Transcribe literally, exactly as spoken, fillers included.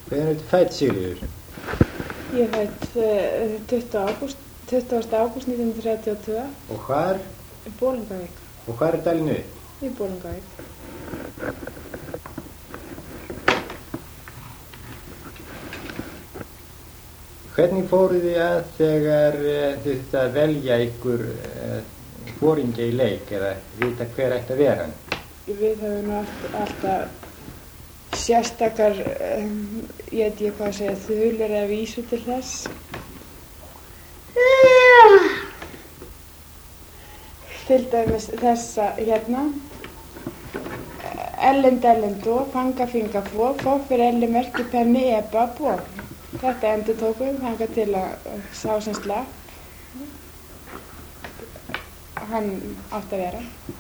Hvenær ertu fædd, Sigríður? Ég er fædd uh, tuttugasta ágúst nítján hundruð þrjátíu og tvö. Og hvar? Í Bolungarvík. Og hvar er dalinu? Í Bolungarvík. Hvernig fóruð þið að þegar uh, þið þurftu að velja ykkur uh, foringja í leik eða vita hver ætti að vera hann? Við höfum nú alltaf, alltaf sérstakar, um, ég veit ekki hvað að segja, þulur eða vísu til þess. Til dæmis þessa hérna. Ellend, ellend, og, fanga, finga, fó, fó fyrir elli, merki, penni, eba, bó. Þetta endur tókum, þangað til að sá sem slapp. Hann átti að vera.